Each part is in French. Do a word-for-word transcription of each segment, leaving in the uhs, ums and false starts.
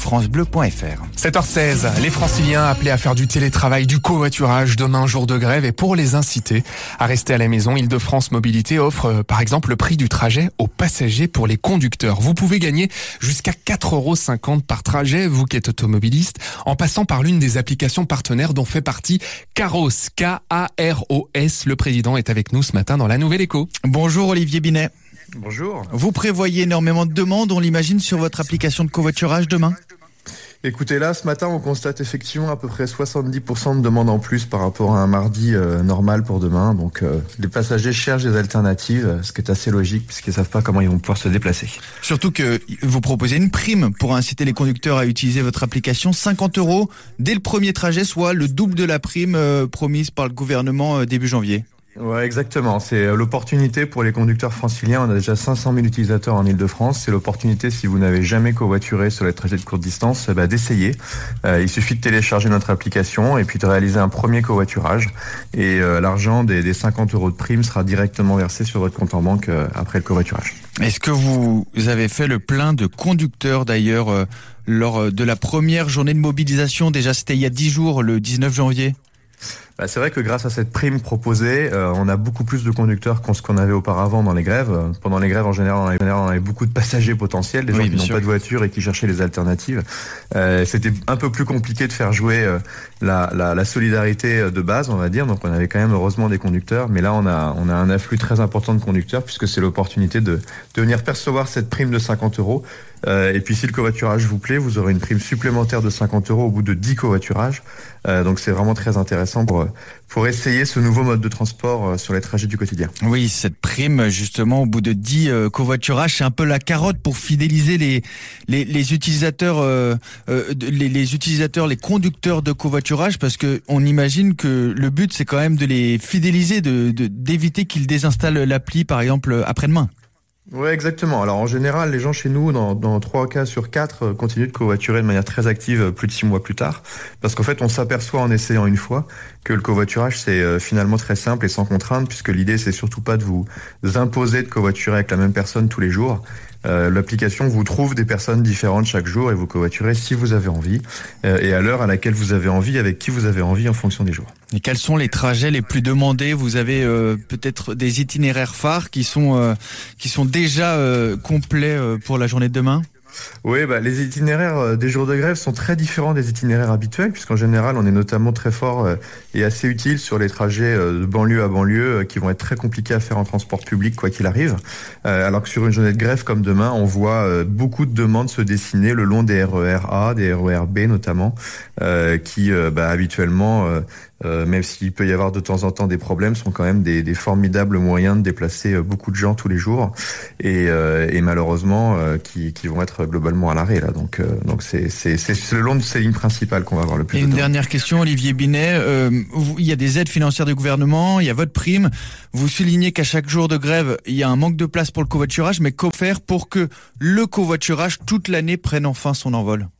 francebleu point f r. sept heures seize, les Franciliens appelés à faire du télétravail, du covoiturage, demain jour de grève, et pour les inciter à rester à la maison, Île-de-France Mobilité offre euh, par exemple le prix du trajet aux passagers pour les conducteurs. Vous pouvez gagner jusqu'à quatre euros cinquante par trajet, vous qui êtes automobiliste, en passant par l'une des applications partenaires dont fait partie Caros, K A R O S. Le président est avec nous ce matin dans la Nouvelle Écho. Bonjour Olivier Binet. Bonjour. Vous prévoyez énormément de demandes, on l'imagine, sur votre application de covoiturage demain ? Écoutez, là, ce matin, on constate effectivement à peu près soixante-dix pour cent de demandes en plus par rapport à un mardi euh, normal pour demain. Donc, euh, les passagers cherchent des alternatives, ce qui est assez logique puisqu'ils ne savent pas comment ils vont pouvoir se déplacer. Surtout que vous proposez une prime pour inciter les conducteurs à utiliser votre application. cinquante euros dès le premier trajet, soit le double de la prime euh, promise par le gouvernement euh, début janvier. Ouais, exactement. C'est l'opportunité pour les conducteurs franciliens. On a déjà cinq cent mille utilisateurs en Île-de-France. C'est l'opportunité, si vous n'avez jamais covoituré sur les trajets de courte distance, bah, d'essayer. Euh, il suffit de télécharger notre application et puis de réaliser un premier covoiturage. Et euh, l'argent des, des cinquante euros de prime sera directement versé sur votre compte en banque euh, après le covoiturage. Est-ce que vous avez fait le plein de conducteurs d'ailleurs euh, lors de la première journée de mobilisation? Déjà, c'était il y a dix jours, le dix-neuf janvier. Bah, c'est vrai que grâce à cette prime proposée, euh, on a beaucoup plus de conducteurs qu'on ce qu'on avait auparavant dans les grèves. Pendant les grèves, en général, on avait, on avait beaucoup de passagers potentiels, des gens oui, qui n'ont sûr. pas de voiture et qui cherchaient les alternatives. Euh, c'était un peu plus compliqué de faire jouer euh, la, la, la solidarité de base, on va dire. Donc, on avait quand même heureusement des conducteurs, mais là, on a, on a un afflux très important de conducteurs puisque c'est l'opportunité de, de venir percevoir cette prime de cinquante euros. Euh, et puis, si le covoiturage vous plaît, vous aurez une prime supplémentaire de cinquante euros au bout de dix covoiturages. Euh, donc, c'est vraiment très intéressant pour pour essayer ce nouveau mode de transport sur les trajets du quotidien. Oui, cette prime, justement, au bout de dix euh, covoiturages, c'est un peu la carotte pour fidéliser les les, les utilisateurs, euh, euh, les, les utilisateurs, les conducteurs de covoiturage, parce que on imagine que le but, c'est quand même de les fidéliser, de, de d'éviter qu'ils désinstallent l'appli, par exemple, après-demain. Ouais, exactement. Alors en général, les gens chez nous, dans, dans trois cas sur quatre, continuent de covoiturer de manière très active plus de six mois plus tard, parce qu'en fait, on s'aperçoit en essayant une fois que le covoiturage c'est euh, finalement très simple et sans contrainte, puisque l'idée c'est surtout pas de vous imposer de covoiturer avec la même personne tous les jours. Euh, l'application vous trouve des personnes différentes chaque jour et vous covoiturez si vous avez envie euh, et à l'heure à laquelle vous avez envie, avec qui vous avez envie en fonction des jours. Et quels sont les trajets les plus demandés? Vous avez euh, peut-être des itinéraires phares qui sont euh, qui sont déjà euh, complets euh, pour la journée de demain? Oui, bah, les itinéraires des jours de grève sont très différents des itinéraires habituels, puisqu'en général, on est notamment très fort euh, et assez utile sur les trajets euh, de banlieue à banlieue euh, qui vont être très compliqués à faire en transport public, quoi qu'il arrive. Euh, alors que sur une journée de grève comme demain, on voit euh, beaucoup de demandes se dessiner le long des R E R A, des R E R B notamment, euh, qui euh, bah, habituellement... Euh, Euh, même s'il peut y avoir de temps en temps des problèmes, sont quand même des, des formidables moyens de déplacer euh, beaucoup de gens tous les jours et, euh, et malheureusement euh, qui, qui vont être globalement à l'arrêt là. Donc, euh, donc c'est, c'est, c'est le long de ces lignes principales qu'on va avoir le plus et de une temps. Dernière question, Olivier Binet. Euh, vous, il y a des aides financières du gouvernement, il y a votre prime. Vous soulignez qu'à chaque jour de grève, il y a un manque de place pour le covoiturage, mais comment faire pour que le covoiturage toute l'année prenne enfin son envol?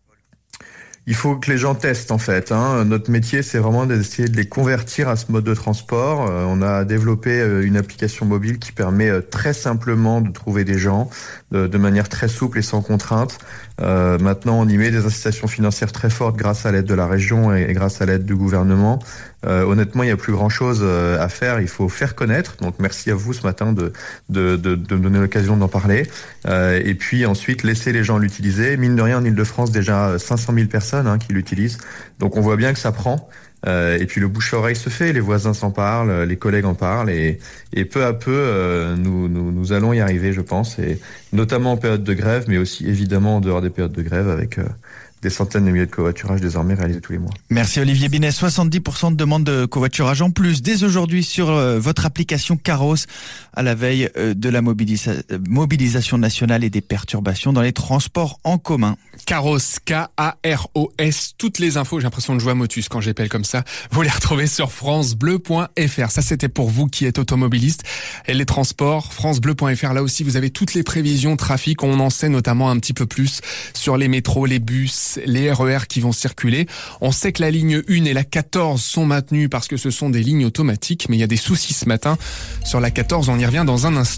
Il faut que les gens testent en fait. Hein. Notre métier, c'est vraiment d'essayer de les convertir à ce mode de transport. Euh, on a développé euh, une application mobile qui permet euh, très simplement de trouver des gens de, de manière très souple et sans contrainte. Euh, maintenant, on y met des incitations financières très fortes grâce à l'aide de la région et, et grâce à l'aide du gouvernement. Euh, honnêtement, il n'y a plus grand-chose euh, à faire. Il faut faire connaître. Donc, merci à vous ce matin de de, de, de me donner l'occasion d'en parler. Euh, et puis ensuite, laisser les gens l'utiliser. Mine de rien, en Île-de-France, déjà cinq cent mille personnes hein, qui l'utilisent. Donc, on voit bien que ça prend. Euh, et puis le bouche-à-oreille se fait, les voisins s'en parlent, les collègues en parlent, et, et peu à peu, euh, nous, nous, nous allons y arriver, je pense, et notamment en période de grève, mais aussi évidemment en dehors des périodes de grève, avec euh, des centaines de milliers de covoiturages désormais réalisés tous les mois. Merci Olivier Binet. soixante-dix pour cent de demandes de covoiturage en plus dès aujourd'hui sur euh, votre application Caros à la veille euh, de la mobilisa- mobilisation nationale et des perturbations dans les transports en commun. Caros, K A R O S. Toutes les infos, j'ai l'impression de jouer à Motus quand j'appelle comme ça. Vous les retrouvez sur francebleu point f r. Ça, c'était pour vous qui êtes automobiliste. Et les transports, francebleu point f r. Là aussi, vous avez toutes les prévisions trafic. On en sait notamment un petit peu plus sur les métros, les bus, les R E R qui vont circuler. On sait que la ligne un et la quatorze sont maintenues parce que ce sont des lignes automatiques. Mais il y a des soucis ce matin sur la quatorze. On y revient dans un instant.